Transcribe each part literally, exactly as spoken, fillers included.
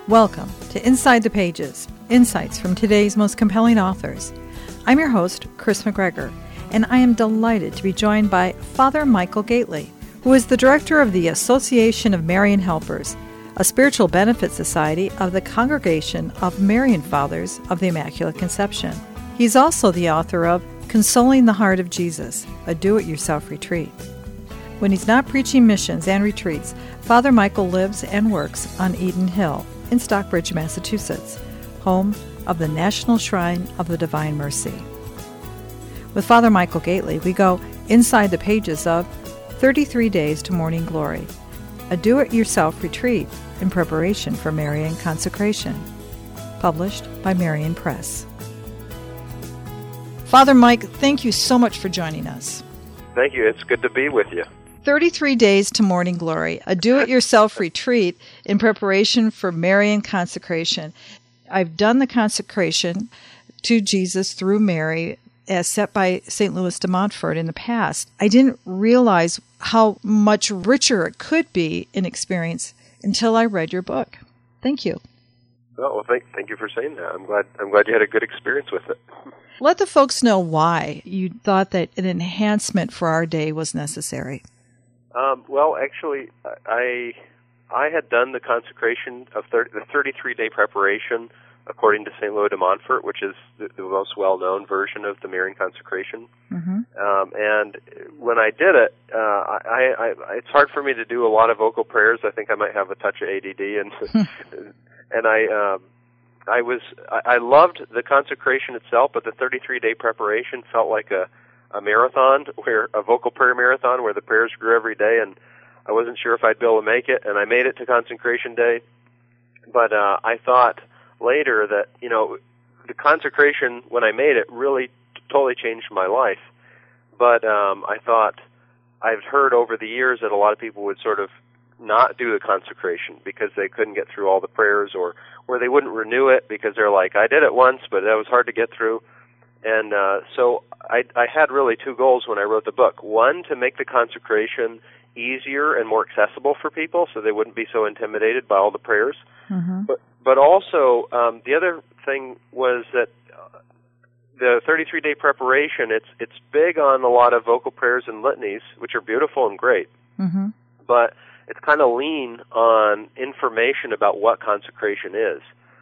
Welcome to Inside the Pages, insights from today's most compelling authors. I'm your host, Chris McGregor, and I am delighted to be joined by Father Michael Gately, who is the director of the Association of Marian Helpers, a spiritual benefit society of the Congregation of Marian Fathers of the Immaculate Conception. He's also the author of Consoling the Heart of Jesus, a do-it-yourself retreat. When he's not preaching missions and retreats, Father Michael lives and works on Eden Hill in Stockbridge, Massachusetts, home of the National Shrine of the Divine Mercy. With Father Michael Gately, we go inside the pages of thirty-three Days to Morning Glory, a do-it-yourself retreat in preparation for Marian consecration, published by Marian Press. Father Mike, thank you so much for joining us. Thank you. It's good to be with you. thirty-three Days to Morning Glory, a do-it-yourself retreat in preparation for Marian consecration. I've done the consecration to Jesus through Mary as set by Saint Louis de Montfort in the past. I didn't realize how much richer it could be in experience until I read your book. Thank you. Oh, well, thank, thank you for saying that. I'm glad, I'm glad you had a good experience with it. Let the folks know why you thought that an enhancement for our day was necessary. Um, well, actually, I I had done the consecration of thirty, the thirty-three day preparation according to Saint Louis de Montfort, which is the, the most well-known version of the Marian consecration. Mm-hmm. Um, and when I did it, uh, I, I, I, it's hard for me to do a lot of vocal prayers. I think I might have a touch of A D D, and and I um, I was I, I loved the consecration itself, but the thirty-three day preparation felt like a a marathon, where a vocal prayer marathon, where the prayers grew every day, and I wasn't sure if I'd be able to make it, and I made it to consecration day. But uh, I thought later that, you know, the consecration, when I made it, really t- totally changed my life. But um, I thought, I've heard over the years that a lot of people would sort of not do the consecration because they couldn't get through all the prayers, or, or they wouldn't renew it because they're like, I did it once, but that was hard to get through. And uh, so I, I had really two goals when I wrote the book. One, to make the consecration easier and more accessible for people so they wouldn't be so intimidated by all the prayers. Mm-hmm. But but also, um, the other thing was that uh, the thirty-three day preparation, it's it's big on a lot of vocal prayers and litanies, which are beautiful and great. Mm-hmm. But it's kind of lean on information about what consecration is.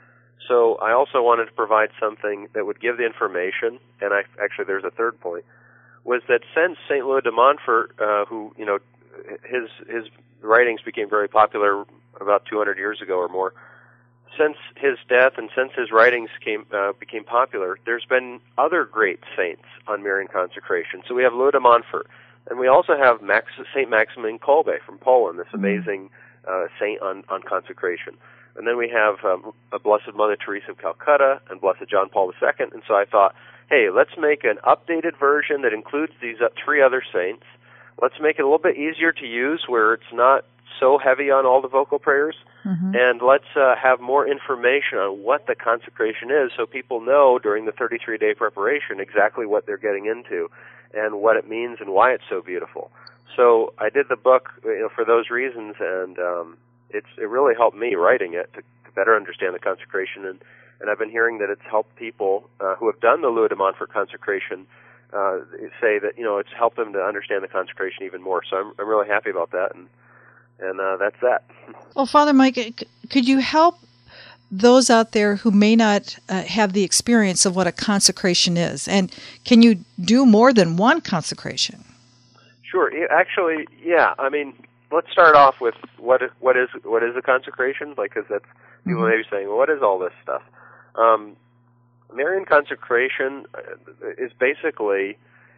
So I also wanted to provide something that would give the information, and I actually there's a third point, was that since Saint Louis de Montfort, uh, who, you know, his his writings became very popular about two hundred years ago or more, since his death and since his writings came uh, became popular, there's been other great saints on Marian consecration. So we have Louis de Montfort, and we also have Max, Saint Maximilian Kolbe from Poland, this amazing uh, saint on, on consecration. And then we have um, a Blessed Mother Teresa of Calcutta and Blessed John Paul the Second. And so I thought, hey, let's make an updated version that includes these uh, three other saints. Let's make it a little bit easier to use where it's not so heavy on all the vocal prayers. Mm-hmm. And let's uh, have more information on what the consecration is so people know during the thirty-three day preparation exactly what they're getting into and what it means and why it's so beautiful. So I did the book, you know, for those reasons, and um, It's it really helped me writing it to, to better understand the consecration, and, and I've been hearing that it's helped people uh, who have done the Louis de Montfort consecration uh, say that, you know, it's helped them to understand the consecration even more. So I'm I'm really happy about that, and and uh, that's that. Well, Father Mike, could you help those out there who may not uh, have the experience of what a consecration is, and can you do more than one consecration? Sure. Actually, yeah. I mean, let's start off with what is, what is what is a consecration, like, because that's people mm-hmm. may be saying, well, what is all this stuff? Um, Marian consecration is basically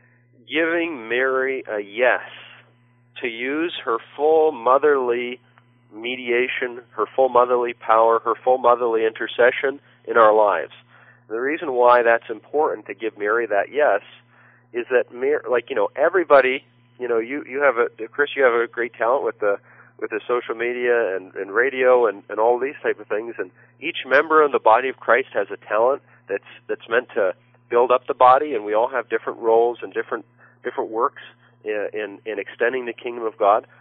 giving Mary a yes to use her full motherly mediation, her full motherly power, her full motherly intercession in our lives. The reason why that's important to give Mary that yes is that, Mary, like, you know, everybody. You know, you, you have a, Chris, you have a great talent with the with the social media and, and radio and, and all these type of things, and each member of the body of Christ has a talent that's that's meant to build up the body, and we all have different roles and different different works in, in, in extending the kingdom of God.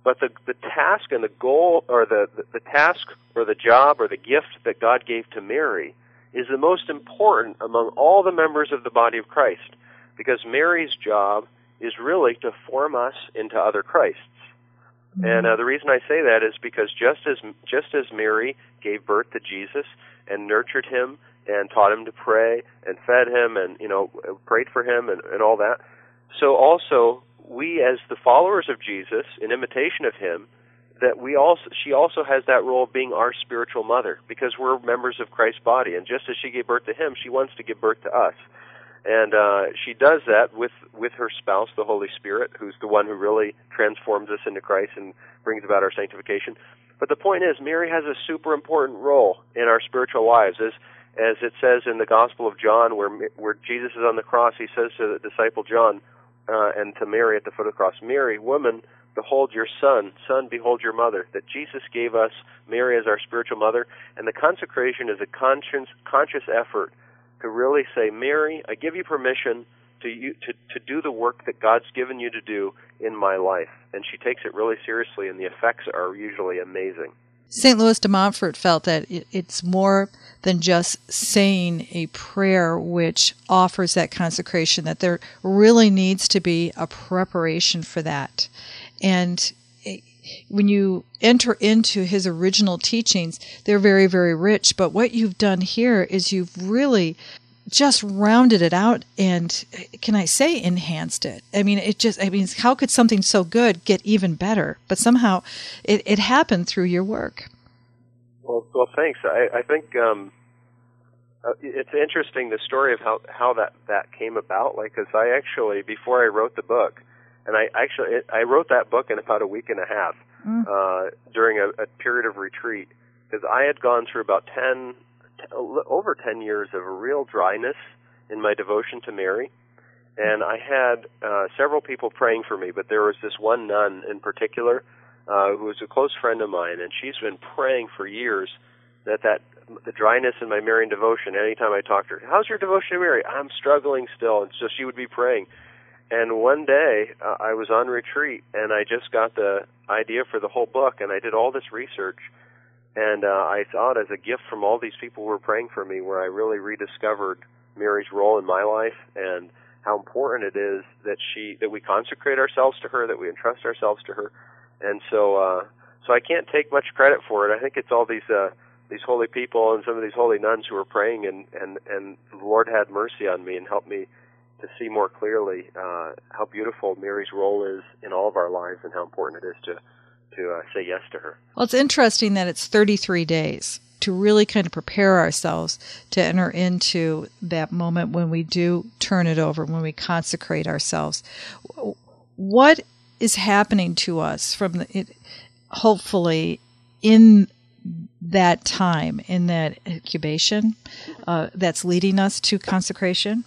But the the task and the goal, or the, the, the task or the job or the gift that God gave to Mary is the most important among all the members of the body of Christ, because Mary's job is really to form us into other Christs. Mm-hmm. And uh, the reason I say that is because just as just as Mary gave birth to Jesus and nurtured him and taught him to pray and fed him and, you know, prayed for him and, and all that, so also we, as the followers of Jesus, in imitation of him, that we also she also has that role of being our spiritual mother, because we're members of Christ's body, and just as she gave birth to him, she wants to give birth to us. And uh, she does that with, with her spouse, the Holy Spirit, who's the one who really transforms us into Christ and brings about our sanctification. But the point is, Mary has a super important role in our spiritual lives. As, as it says in the Gospel of John, where, where Jesus is on the cross, he says to the disciple John uh, and to Mary at the foot of the cross, "Mary, woman, behold your son. Son, behold your mother." That Jesus gave us Mary as our spiritual mother, and the consecration is a conscious, conscious effort to really say, "Mary, I give you permission to, you, to to do the work that God's given you to do in my life." And she takes it really seriously, and the effects are usually amazing. Saint Louis de Montfort felt that it, it's more than just saying a prayer which offers that consecration, that there really needs to be a preparation for that. And when you enter into his original teachings, they're very, very rich. But what you've done here is you've really just rounded it out and, can I say, enhanced it. I mean, it just, I mean, how could something so good get even better? But somehow it, it happened through your work. Well, well, thanks. I, I think um, uh, it's interesting, the story of how, how that, that came about. Like, because I actually, before I wrote the book, and I actually, I wrote that book in about a week and a half mm. uh, during a, a period of retreat, because I had gone through about ten, over ten years of a real dryness in my devotion to Mary. And I had uh, several people praying for me, but there was this one nun in particular uh, who was a close friend of mine, and she's been praying for years that, that the dryness in my Marian devotion, anytime I talked to her, "How's your devotion to Mary?" "I'm struggling still." And so she would be praying. And one day, uh, I was on retreat, and I just got the idea for the whole book, and I did all this research, and uh, I saw it as a gift from all these people who were praying for me, where I really rediscovered Mary's role in my life and how important it is that she that we consecrate ourselves to her, that we entrust ourselves to her. And so uh, so I can't take much credit for it. I think it's all these uh, these holy people and some of these holy nuns who were praying, and, and, and the Lord had mercy on me and helped me to see more clearly uh, how beautiful Mary's role is in all of our lives and how important it is to to uh, say yes to her. Well, it's interesting that it's thirty-three days to really kind of prepare ourselves to enter into that moment when we do turn it over, when we consecrate ourselves. What is happening to us from the, it, hopefully in that time, in that incubation, uh, that's leading us to consecration?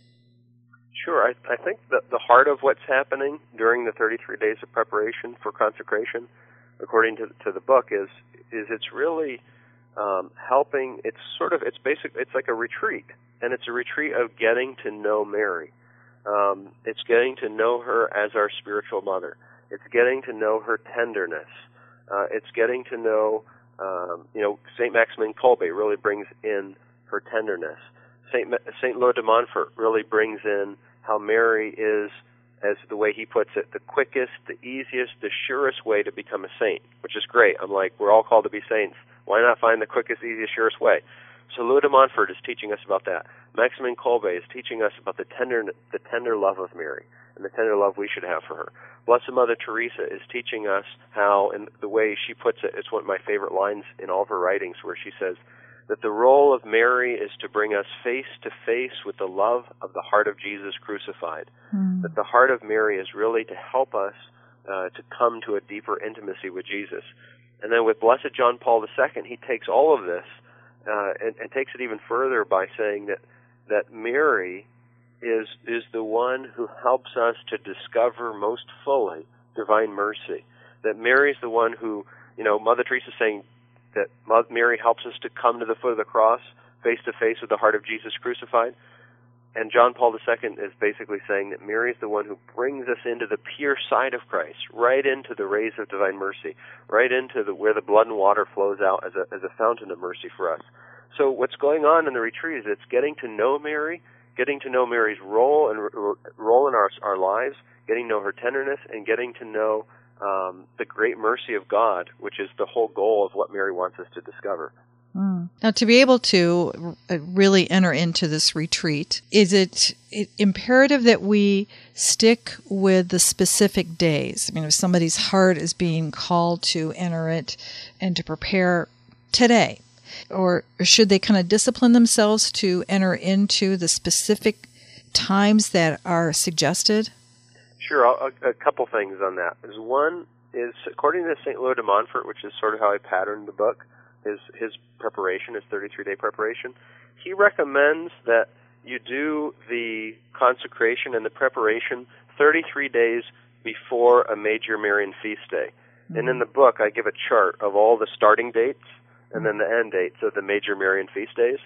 Sure. I, I think that the heart of what's happening during the thirty-three days of preparation for consecration, according to, to the book, is is it's really um, helping. It's sort of it's basic. It's like a retreat, and it's a retreat of getting to know Mary. Um, it's getting to know her as our spiritual mother. It's getting to know her tenderness. Uh, it's getting to know, um, you know, Saint Maximin Kolbe really brings in her tenderness. Saint Saint Louis de Montfort really brings in how Mary is, as the way he puts it, the quickest, the easiest, the surest way to become a saint, which is great. I'm like, we're all called to be saints. Why not find the quickest, easiest, surest way? So Louis de Montfort is teaching us about that. Maximin Kolbe is teaching us about the tender, the tender love of Mary and the tender love we should have for her. Blessed Mother Teresa is teaching us how, in the way she puts it, it's one of my favorite lines in all of her writings, where she says that the role of Mary is to bring us face to face with the love of the heart of Jesus crucified. Mm. That the heart of Mary is really to help us uh, to come to a deeper intimacy with Jesus. And then with Blessed John Paul the Second, he takes all of this uh, and, and takes it even further by saying that that Mary is is the one who helps us to discover most fully divine mercy. That Mary is the one who, you know, Mother Teresa is saying that Mary helps us to come to the foot of the cross, face to face with the heart of Jesus crucified. and John Paul the Second is basically saying that Mary is the one who brings us into the pure side of Christ, right into the rays of divine mercy, right into the where the blood and water flows out as a as a fountain of mercy for us. So what's going on in the retreat is it's getting to know Mary, getting to know Mary's role and role in our our lives, getting to know her tenderness, and getting to know um, the great mercy of God, which is the whole goal of what Mary wants us to discover. Mm. Now, to be able to really enter into this retreat, is it imperative that we stick with the specific days? I mean, if somebody's heart is being called to enter it and to prepare today, or should they kind of discipline themselves to enter into the specific times that are suggested? Sure. A, a couple things on that. Is one is, according to Saint Louis de Montfort, which is sort of how I patterned the book, his his preparation, his thirty-three day preparation, he recommends that you do the consecration and the preparation thirty-three days before a major Marian feast day. Mm-hmm. And in the book, I give a chart of all the starting dates and then the end dates of the major Marian feast days.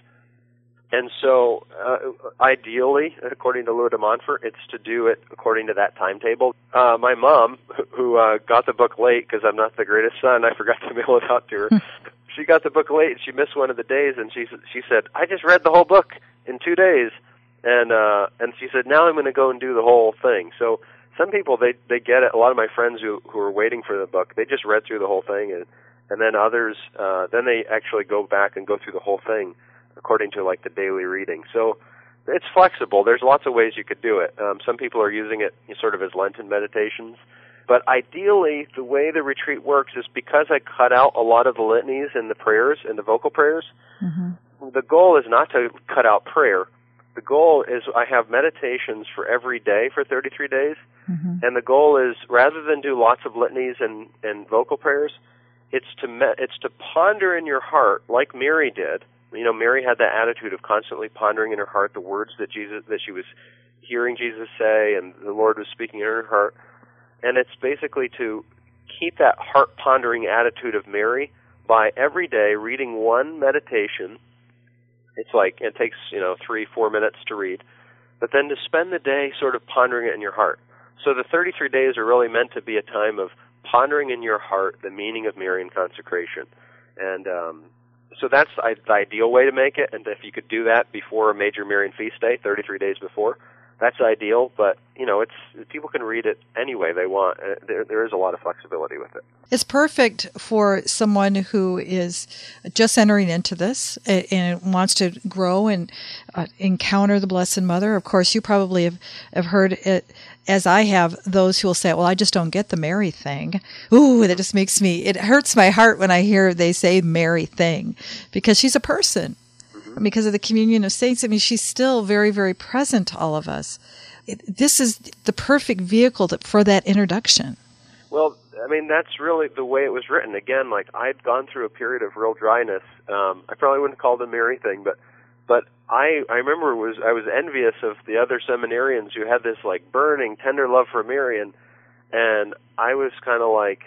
And so, uh, ideally, according to Louis de Montfort, it's to do it according to that timetable. Uh, my mom, who uh, got the book late because I'm not the greatest son, I forgot to mail it out to her. She got the book late. She missed one of the days, and she she said, "I just read the whole book in two days," and uh, and she said, "Now I'm going to go and do the whole thing." So some people they they get it. A lot of my friends who who are waiting for the book, they just read through the whole thing, and and then others, uh, then they actually go back and go through the whole thing according to like the daily reading. So it's flexible. There's lots of ways you could do it. Um, some people are using it sort of as Lenten meditations. But ideally, the way the retreat works is because I cut out a lot of the litanies and the prayers and the vocal prayers, mm-hmm. the goal is not to cut out prayer. The goal is I have meditations for every day for thirty-three days, mm-hmm. and the goal is rather than do lots of litanies and, and vocal prayers, it's to me, it's to ponder in your heart like Mary did. You know, Mary had that attitude of constantly pondering in her heart the words that Jesus that she was hearing Jesus say, and the Lord was speaking in her heart. And it's basically to keep that heart-pondering attitude of Mary by every day reading one meditation. It's like, it takes, you know, three, four minutes to read. But then to spend the day sort of pondering it in your heart. So the thirty-three days are really meant to be a time of pondering in your heart the meaning of Marian consecration. And um, so that's the ideal way to make it. And if you could do that before a major Marian feast day, thirty-three days before, that's ideal, but, you know, it's people can read it any way they want. There, there is a lot of flexibility with it. It's perfect for someone who is just entering into this and wants to grow and uh, encounter the Blessed Mother. Of course, you probably have, have heard it, as I have, those who will say, well, I just don't get the Mary thing. Ooh, that just makes me, it hurts my heart when I hear they say Mary thing, because she's a person. Because of the communion of saints, I mean, she's still very, very present to all of us. It, this is the perfect vehicle to, for that introduction. Well, I mean, that's really the way it was written. Again, like, I'd gone through a period of real dryness. Um, I probably wouldn't call it the Mary thing, but but I I remember was I was envious of the other seminarians who had this, like, burning, tender love for Mary, and, and I was kind of like,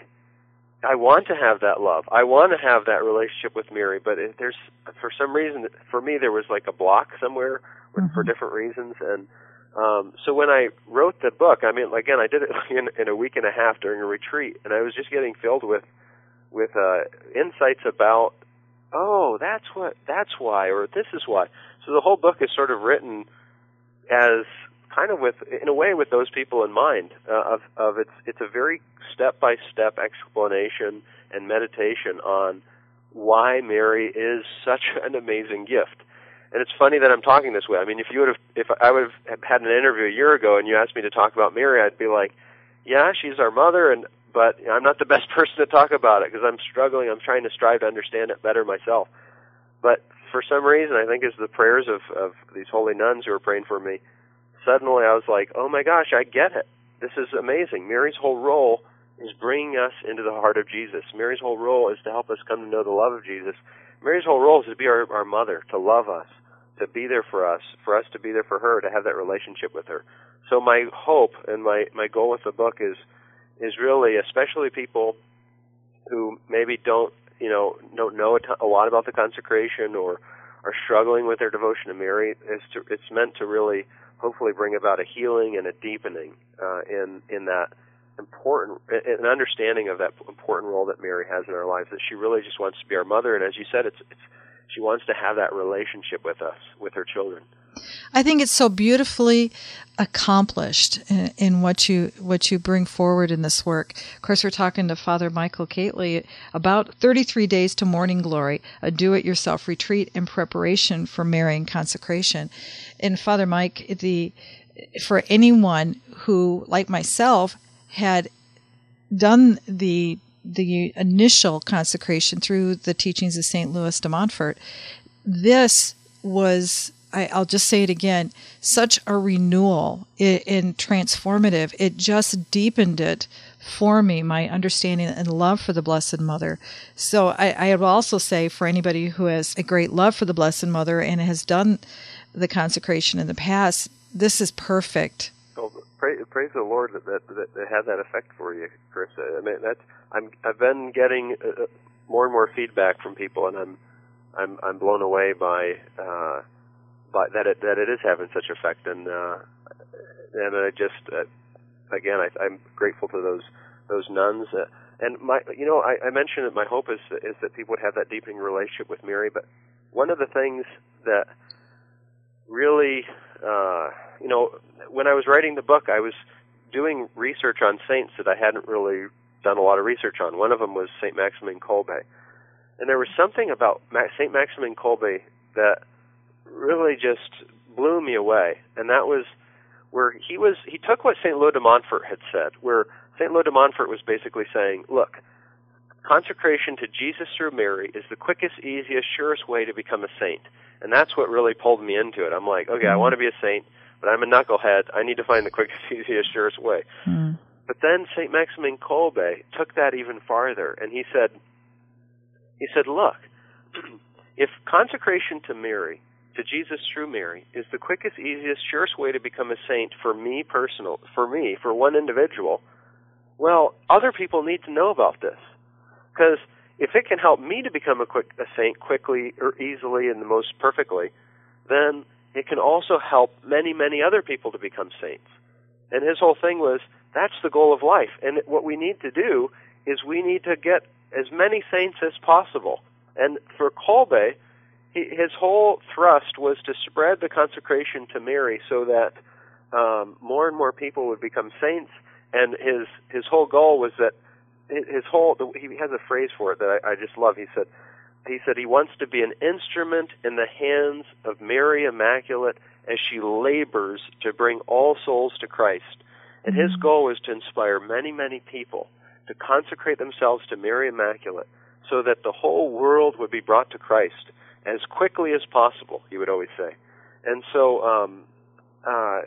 I want to have that love. I want to have that relationship with Mary, but if there's, for some reason, for me, there was like a block somewhere mm-hmm. for different reasons. And um, so when I wrote the book, I mean, again, I did it in, in a week and a half during a retreat, and I was just getting filled with with uh, insights about, oh, that's what, that's why, or this is why. So the whole book is sort of written as kind of with, in a way, with those people in mind. Uh, of, of it's, it's a very step-by-step explanation and meditation on why Mary is such an amazing gift. And it's funny that I'm talking this way. I mean, if you would have, if I would have had an interview a year ago and you asked me to talk about Mary, I'd be like, yeah, she's our mother, and but I'm not the best person to talk about it because I'm struggling. I'm trying to strive to understand it better myself. But for some reason, I think it's the prayers of, of these holy nuns who are praying for me. Suddenly I was like, oh my gosh, I get it. This is amazing. Mary's whole role is bringing us into the heart of Jesus. Mary's whole role is to help us come to know the love of Jesus. Mary's whole role is to be our, our mother, to love us, to be there for us, for us to be there for her, to have that relationship with her. So my hope and my, my goal with the book is is really, especially people who maybe don't, you know, don't know a, t- a lot about the consecration or are struggling with their devotion to Mary, it's, to, it's meant to really, hopefully, bring about a healing and a deepening uh, in in that important, an understanding of that important role that Mary has in our lives. That she really just wants to be our mother, and as you said, it's, it's she wants to have that relationship with us, with her children. I think it's so beautifully accomplished in, in what you what you bring forward in this work. Of course, we're talking to Father Michael Gaitley about thirty-three Days to Morning Glory, a do-it-yourself retreat in preparation for Marian consecration. And Father Mike, the for anyone who, like myself, had done the the initial consecration through the teachings of Saint Louis de Montfort, this was, I, I'll just say it again, such a renewal and transformative. It just deepened it for me, my understanding and love for the Blessed Mother. So I, I will also say, for anybody who has a great love for the Blessed Mother and has done the consecration in the past, this is perfect. Well, praise, praise the Lord that, that that that had that effect for you, Chris. I mean, that's I'm I've been getting uh, more and more feedback from people, and I'm I'm I'm blown away by uh, by that it that it is having such effect, and uh, and I just uh, again I, I'm grateful to those those nuns, uh, and my you know I, I mentioned that my hope is is that people would have that deepening relationship with Mary, but one of the things that really uh, you know when I was writing the book, I was doing research on saints that I hadn't really done a lot of research on. One of them was Saint Maximin Kolbe. And there was something about Saint Maximin Kolbe that really just blew me away. And that was where he was, he took what Saint Louis de Montfort had said, where Saint Louis de Montfort was basically saying, look, consecration to Jesus through Mary is the quickest, easiest, surest way to become a saint. And that's what really pulled me into it. I'm like, okay, I want to be a saint, but I'm a knucklehead. I need to find the quickest, easiest, surest way. Mm. But then Saint Maximin Kolbe took that even farther, and he said, he said, look, if consecration to Mary, to Jesus through Mary, is the quickest, easiest, surest way to become a saint for me personal, for me, for one individual, well, other people need to know about this. Because if it can help me to become a, quick, a saint quickly or easily and the most perfectly, then it can also help many, many other people to become saints. And his whole thing was, that's the goal of life. And what we need to do is we need to get as many saints as possible. And for Kolbe, he, his whole thrust was to spread the consecration to Mary so that um, more and more people would become saints. And his his whole goal was that his whole, he has a phrase for it that I, I just love. He said, he said he wants to be an instrument in the hands of Mary Immaculate as she labors to bring all souls to Christ. And his goal was to inspire many, many people to consecrate themselves to Mary Immaculate so that the whole world would be brought to Christ as quickly as possible, he would always say. And so um, uh,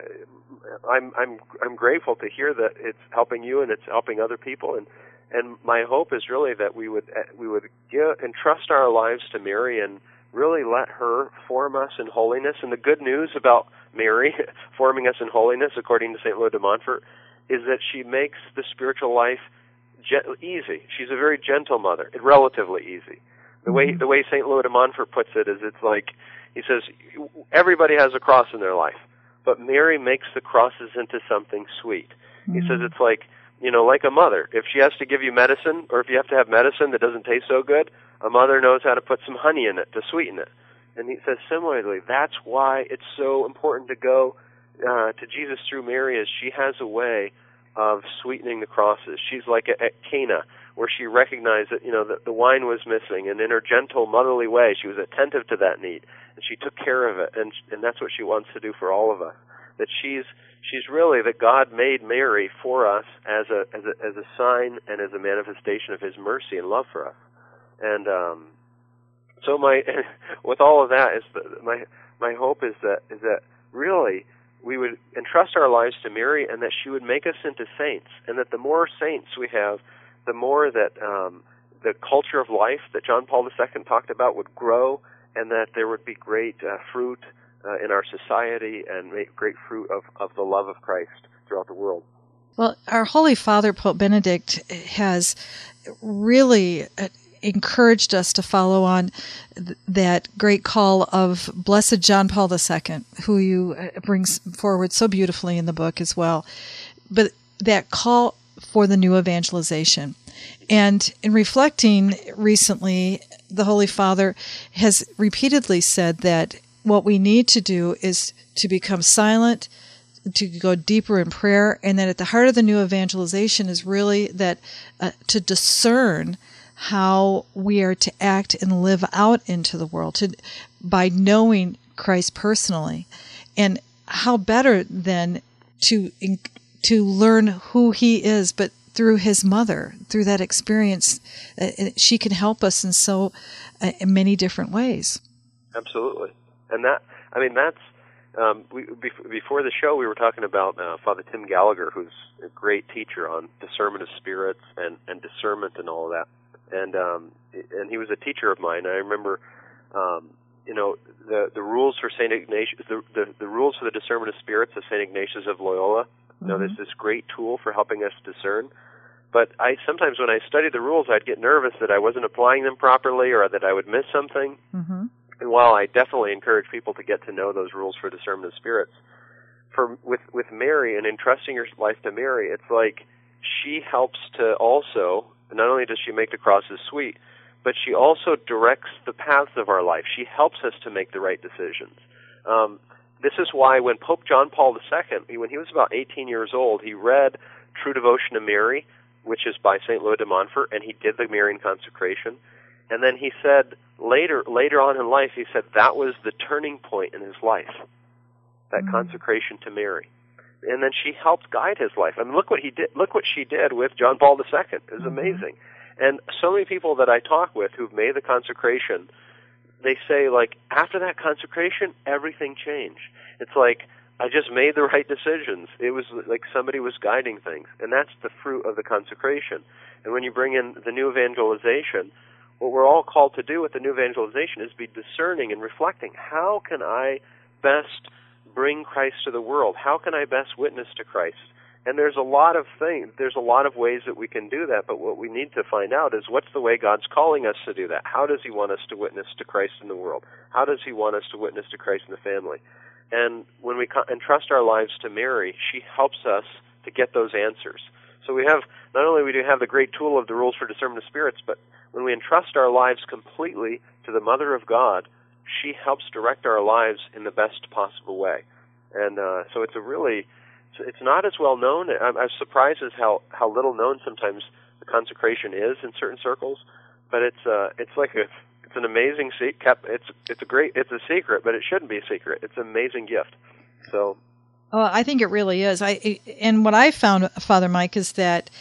I'm, I'm, I'm grateful to hear that it's helping you and it's helping other people. And, and my hope is really that we would, we would give, entrust our lives to Mary and really let her form us in holiness. And the good news about Mary forming us in holiness, according to Saint Louis de Montfort, is that she makes the spiritual life ge- easy. She's a very gentle mother, relatively easy. The way the way Saint Louis de Montfort puts it is, it's like, he says, everybody has a cross in their life, but Mary makes the crosses into something sweet. Mm-hmm. He says it's like, you know, like a mother. If she has to give you medicine, or if you have to have medicine that doesn't taste so good, a mother knows how to put some honey in it to sweeten it. And he says similarly, that's why it's so important to go uh, to Jesus through Mary, as she has a way of sweetening the crosses. She's like at Cana, where she recognized that, you know, that the wine was missing, and in her gentle, motherly way, she was attentive to that need, and she took care of it, and and that's what she wants to do for all of us. That she's she's really, that God made Mary for us as a as a as a sign and as a manifestation of His mercy and love for us. And um, so my, with all of that, is the, my my hope is that is that really we would entrust our lives to Mary, and that she would make us into saints, and that the more saints we have, the more that um, the culture of life that John Paul the Second talked about would grow, and that there would be great uh, fruit uh, in our society, and great fruit of, of the love of Christ throughout the world. Well, our Holy Father, Pope Benedict, has really encouraged us to follow on th- that great call of Blessed John Paul the Second, who you uh, brings forward so beautifully in the book as well. But that call for the new evangelization. And in reflecting recently, the Holy Father has repeatedly said that what we need to do is to become silent, to go deeper in prayer, and that at the heart of the new evangelization is really that uh, to discern how we are to act and live out into the world to, by knowing Christ personally. And how better than to to learn who he is, but through his mother, through that experience, uh, she can help us in so uh, in many different ways. Absolutely. And that, I mean, that's, um, we, before the show we were talking about uh, Father Tim Gallagher, who's a great teacher on discernment of spirits and, and discernment and all of that. And um, and he was a teacher of mine. I remember, um, you know, the the rules for Saint Ignatius, the, the the rules for the discernment of spirits of Saint Ignatius of Loyola. You know, there's this great tool for helping us discern. But I sometimes, when I studied the rules, I'd get nervous that I wasn't applying them properly or that I would miss something. Mm-hmm. And while I definitely encourage people to get to know those rules for discernment of spirits, for with with Mary and entrusting your life to Mary, it's like she helps to also. Not only does she make the crosses sweet, but she also directs the paths of our life. She helps us to make the right decisions. Um, this is why when Pope John Paul the Second, when he was about eighteen years old, he read True Devotion to Mary, which is by Saint Louis de Montfort, and he did the Marian consecration. And then he said, later later on in life, he said that was the turning point in his life, that mm-hmm. consecration to Mary. And then she helped guide his life. I mean, look what he did. Look what she did with John Paul the Second. It was mm-hmm. amazing. And so many people that I talk with who've made the consecration, they say, like, after that consecration, everything changed. It's like, I just made the right decisions. It was like somebody was guiding things. And that's the fruit of the consecration. And when you bring in the new evangelization, what we're all called to do with the new evangelization is be discerning and reflecting. How can I best bring Christ to the world? How can I best witness to Christ? And there's a lot of things, there's a lot of ways that we can do that, but what we need to find out is what's the way God's calling us to do that? How does he want us to witness to Christ in the world? How does he want us to witness to Christ in the family? And when we entrust our lives to Mary, she helps us to get those answers. So we have, not only we do have the great tool of the rules for discernment of spirits, but when we entrust our lives completely to the Mother of God, she helps direct our lives in the best possible way. And uh, so it's a really, it's not as well known. I'm, I'm surprised as how, how little known sometimes the consecration is in certain circles, but it's uh, it's like a, it's an amazing secret. It's it's a great, it's a secret, but it shouldn't be a secret. It's an amazing gift. So. Oh, I think it really is. I and what I found, Father Mike, is that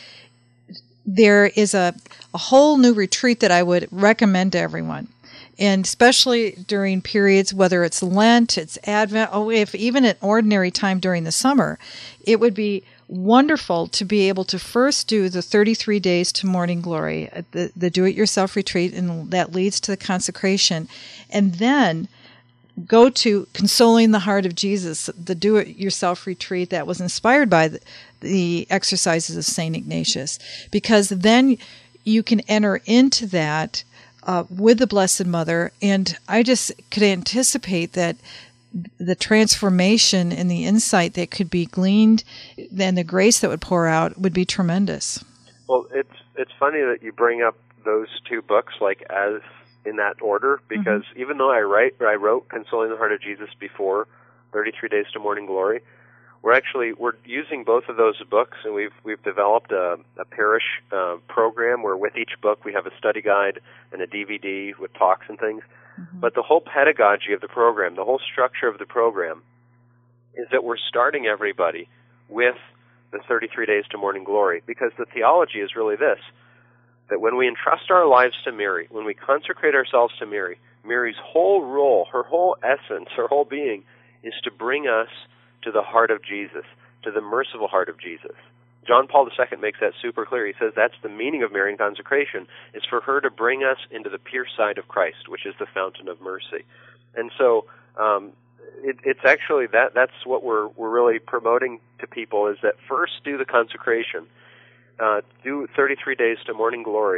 there is a, a whole new retreat that I would recommend to everyone. And especially during periods, whether it's Lent, it's Advent, oh, if even at ordinary time during the summer, it would be wonderful to be able to first do the thirty-three days to Morning Glory, the, the do-it-yourself retreat, and that leads to the consecration, and then go to Consoling the Heart of Jesus, the do-it-yourself retreat that was inspired by the, the exercises of Saint Ignatius, because then you can enter into that Uh, with the Blessed Mother, and I just could anticipate that the transformation and the insight that could be gleaned and the grace that would pour out would be tremendous. Well, it's it's funny that you bring up those two books like as in that order, because mm-hmm. even though I write I wrote Consoling the Heart of Jesus before thirty-three Days to Morning Glory, we're actually we're using both of those books, and we've we've developed a, a parish uh, program where with each book we have a study guide and a D V D with talks and things. Mm-hmm. But the whole pedagogy of the program, the whole structure of the program, is that we're starting everybody with the thirty-three Days to Morning Glory, because the theology is really this: that when we entrust our lives to Mary, when we consecrate ourselves to Mary, Mary's whole role, her whole essence, her whole being, is to bring us to the heart of Jesus, to the merciful heart of Jesus. John Paul the Second makes that super clear. He says that's the meaning of Marian consecration, is for her to bring us into the pure side of Christ, which is the fountain of mercy. And so um, it, it's actually that that's what we're we're really promoting to people, is that first do the consecration, uh, do thirty-three Days to Morning Glory,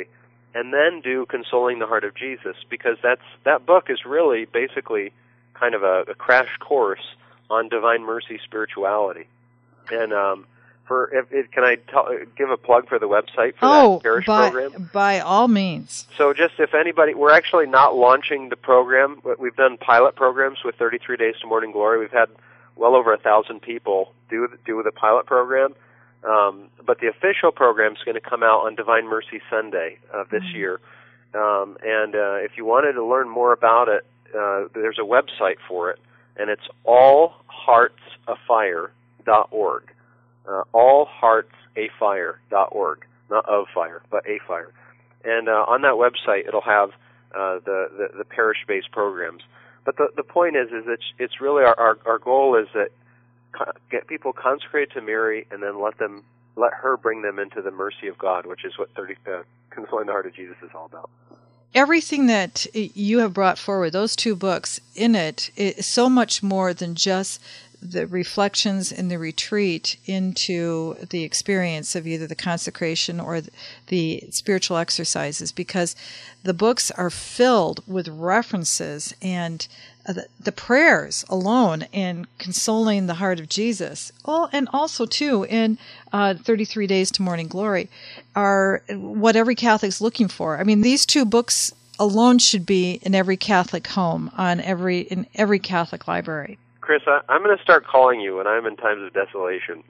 and then do Consoling the Heart of Jesus, because that's that book is really basically kind of a, a crash course on divine mercy spirituality. And um, for if, if, can I tell, give a plug for the website for oh, that parish by, program? by all means. So just if anybody, we're actually not launching the program, but we've done pilot programs with thirty-three Days to Morning Glory. We've had well over a thousand people do do the pilot program. Um, but the official program is going to come out on Divine Mercy Sunday of this mm-hmm. year. Um, and uh, if you wanted to learn more about it, uh, there's a website for it, and it's all hearts afire dot org. Uh, all hearts afire dot org. Not of fire, but afire. And uh, on that website, it'll have uh, the, the, the parish-based programs. But the, the point is, is it's, it's really our, our, our goal is that get people consecrated to Mary, and then let them let her bring them into the mercy of God, which is what thirty, uh, Consoling the Heart of Jesus is all about. Everything that you have brought forward, those two books, in it is so much more than just the reflections in the retreat into the experience of either the consecration or the spiritual exercises, because the books are filled with references and the, the prayers alone in Consoling the Heart of Jesus. Oh, and also, too, in uh, thirty-three Days to Morning Glory are what every Catholic's looking for. I mean, these two books alone should be in every Catholic home, on every in every Catholic library. Chris, I, I'm going to start calling you when I'm in times of desolation.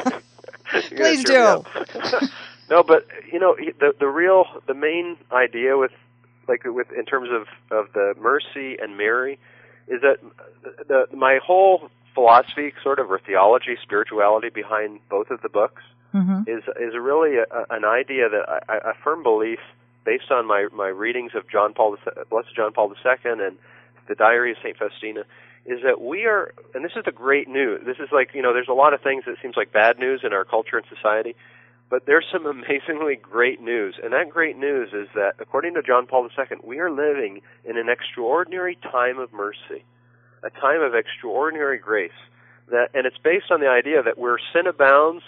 Please do. No, but you know, the the real, the main idea with, like, with in terms of, of the mercy and Mary, is that the, the my whole philosophy, sort of, or theology, spirituality behind both of the books mm-hmm. is is really a, an idea that I, a firm belief based on my my readings of John Paul, Blessed John Paul the Second and the Diary of Saint Faustina, is that we are, and this is the great news, this is like, you know, there's a lot of things that seems like bad news in our culture and society, but there's some amazingly great news, and that great news is that, according to John Paul the Second, we are living in an extraordinary time of mercy, a time of extraordinary grace, that, and it's based on the idea that where sin abounds,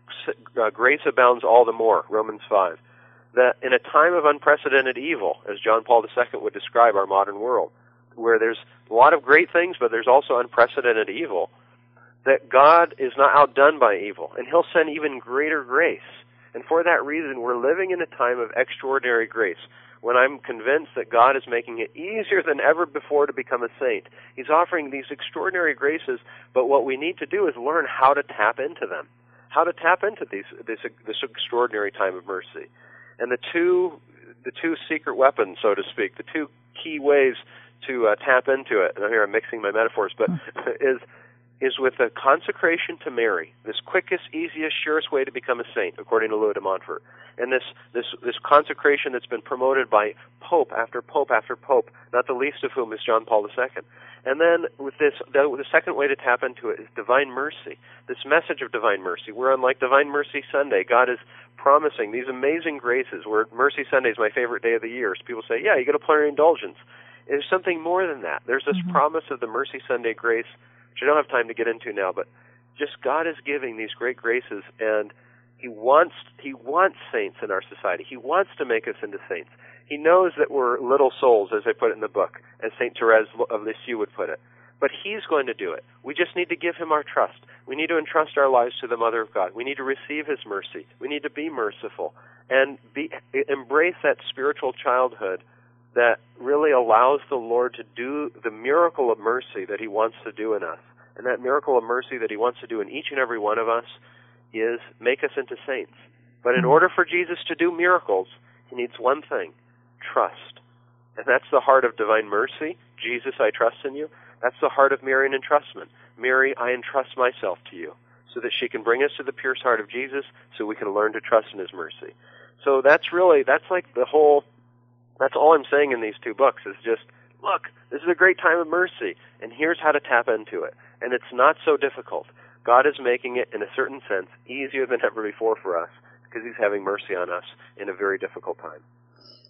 uh, grace abounds all the more, Romans five, that in a time of unprecedented evil, as John Paul the Second would describe our modern world, where there's a lot of great things, but there's also unprecedented evil, that God is not outdone by evil, and He'll send even greater grace. And for that reason, we're living in a time of extraordinary grace, when I'm convinced that God is making it easier than ever before to become a saint. He's offering these extraordinary graces, but what we need to do is learn how to tap into them, how to tap into these, this, this extraordinary time of mercy. And the two, the two secret weapons, so to speak, the two key ways to uh, tap into it, and here I'm mixing my metaphors, but is is with the consecration to Mary, this quickest, easiest, surest way to become a saint, according to Louis de Montfort, and this this this consecration that's been promoted by Pope after Pope after Pope, not the least of whom is John Paul the Second. And then with this, the, the second way to tap into it is divine mercy, this message of divine mercy, where on like Divine Mercy Sunday, God is promising these amazing graces, where Mercy Sunday is my favorite day of the year. So people say, yeah, you get a plenary indulgence. There's something more than that. There's this mm-hmm. promise of the Mercy Sunday grace, which I don't have time to get into now, but just God is giving these great graces, and He wants He wants saints in our society. He wants to make us into saints. He knows that we're little souls, as I put it in the book, as Saint Therese of Lisieux would put it. But He's going to do it. We just need to give Him our trust. We need to entrust our lives to the Mother of God. We need to receive His mercy. We need to be merciful and be embrace that spiritual childhood that really allows the Lord to do the miracle of mercy that He wants to do in us. And that miracle of mercy that He wants to do in each and every one of us is make us into saints. But in order for Jesus to do miracles, He needs one thing, trust. And that's the heart of divine mercy. Jesus, I trust in you. That's the heart of Marian entrustment. Mary, I entrust myself to you, so that she can bring us to the pierced heart of Jesus, so we can learn to trust in His mercy. So that's really, that's like the whole, that's all I'm saying in these two books, is just, look, this is a great time of mercy, and here's how to tap into it. And it's not so difficult. God is making it, in a certain sense, easier than ever before for us, because He's having mercy on us in a very difficult time.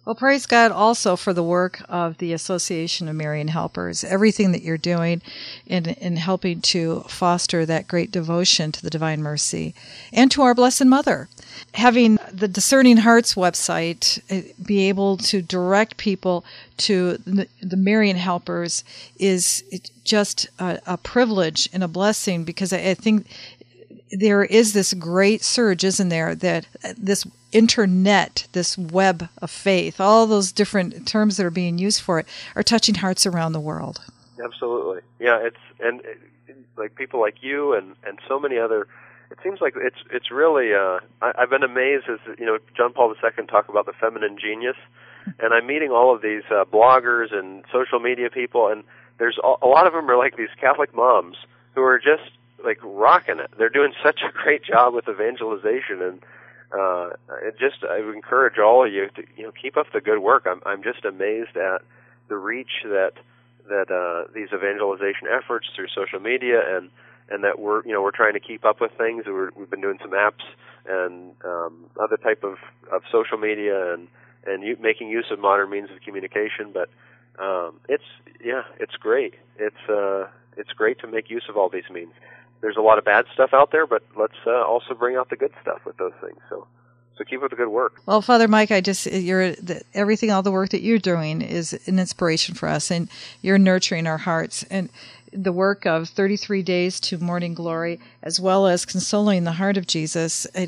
Well, praise God also for the work of the Association of Marian Helpers, everything that you're doing in, in helping to foster that great devotion to the Divine Mercy and to our Blessed Mother. Having the Discerning Hearts website be able to direct people to the, the Marian Helpers is just a, a privilege and a blessing, because I, I think there is this great surge, isn't there, that this internet, this web of faith, all those different terms that are being used for it, are touching hearts around the world. Absolutely. Yeah, it's and it, like people like you and, and so many other, it seems like it's it's really, uh, I, I've been amazed as, you know, John Paul the Second talked about the feminine genius, and I'm meeting all of these uh, bloggers and social media people, and there's a, a lot of them are like these Catholic moms who are just like rocking it. They're doing such a great job with evangelization, and uh, it just I would encourage all of you to, you know, keep up the good work. I'm I'm just amazed at the reach that that uh, these evangelization efforts through social media, and and that we're you know we're trying to keep up with things. We're, we've been doing some apps and um, other type of, of social media and and you, making use of modern means of communication. But um, it's yeah, it's great. It's uh, it's great to make use of all these means. There's a lot of bad stuff out there, but let's uh, also bring out the good stuff with those things. So, so keep up the good work. Well, Father Mike, I just you're the, everything, all the work that you're doing is an inspiration for us, and you're nurturing our hearts. And the work of thirty-three days to morning glory, as well as consoling the heart of Jesus, I,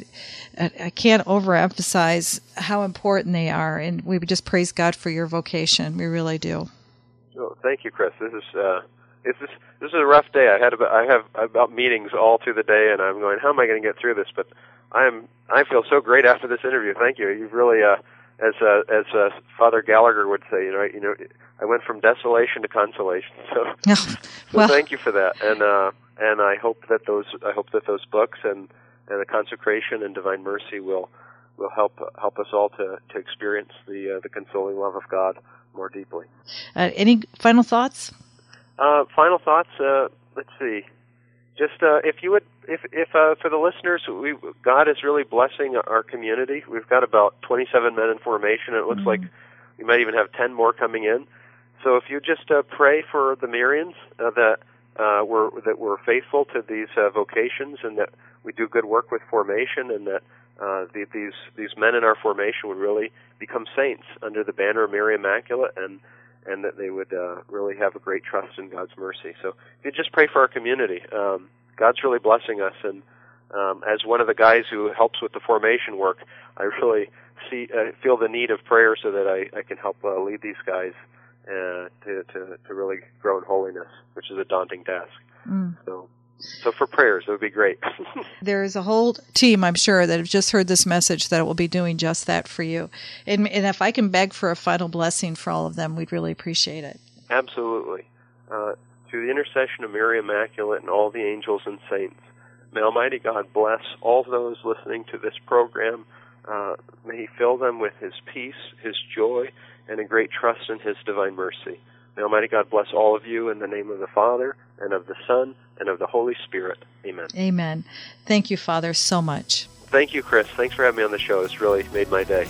I can't overemphasize how important they are. And we just praise God for your vocation. We really do. Oh, thank you, Chris. This is. Uh, It's this, this is a rough day. I had about, I have about meetings all through the day, and I'm going, how am I going to get through this? But I am I feel so great after this interview. Thank you. You've really, uh, as uh, as uh, Father Gallagher would say, you know, you know, I went from desolation to consolation. So, so well, thank you for that. And uh, and I hope that those I hope that those books and, and the consecration and Divine Mercy will will help help us all to, to experience the uh, the consoling love of God more deeply. Uh, any final thoughts? Uh, final thoughts. Uh, let's see. Just uh, if you would, if if uh, for the listeners, we God is really blessing our community. We've got about twenty-seven men in formation. It looks mm-hmm. like we might even have ten more coming in. So if you just uh, pray for the Marians uh, that uh, we're that we're faithful to these uh, vocations, and that we do good work with formation, and that uh, the, these these men in our formation would really become saints under the banner of Mary Immaculate, and. and that they would uh, really have a great trust in God's mercy. So if you just pray for our community, um, God's really blessing us. And um, as one of the guys who helps with the formation work, I really see uh, feel the need of prayer so that I, I can help uh, lead these guys uh, to, to, to really grow in holiness, which is a daunting task. Mm. So. So for prayers, it would be great. There's a whole team, I'm sure, that have just heard this message that will be doing just that for you. And, and if I can beg for a final blessing for all of them, we'd really appreciate it. Absolutely. Uh, through the intercession of Mary Immaculate and all the angels and saints, may Almighty God bless all those listening to this program. Uh, may He fill them with His peace, His joy, and a great trust in His divine mercy. May Almighty God bless all of you in the name of the Father, and of the Son, and of the Holy Spirit. Amen. Amen. Thank you, Father, so much. Thank you, Chris. Thanks for having me on the show. It's really made my day.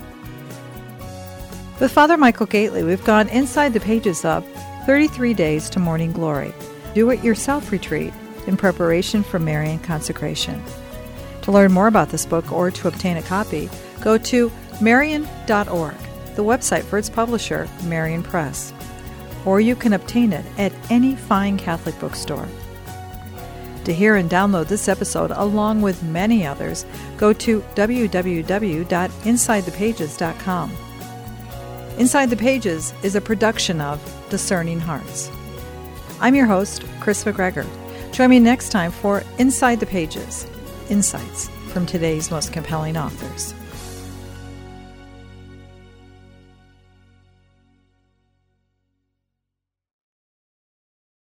With Father Michael Gaitley, we've gone inside the pages of thirty-three days to Morning Glory. Do-it-yourself retreat in preparation for Marian consecration. To learn more about this book or to obtain a copy, go to Marian dot org, the website for its publisher, Marian Press. Or you can obtain it at any fine Catholic bookstore. To hear and download this episode, along with many others, go to w w w dot inside the pages dot com. Inside the Pages is a production of Discerning Hearts. I'm your host, Chris McGregor. Join me next time for Inside the Pages, insights from today's most compelling authors.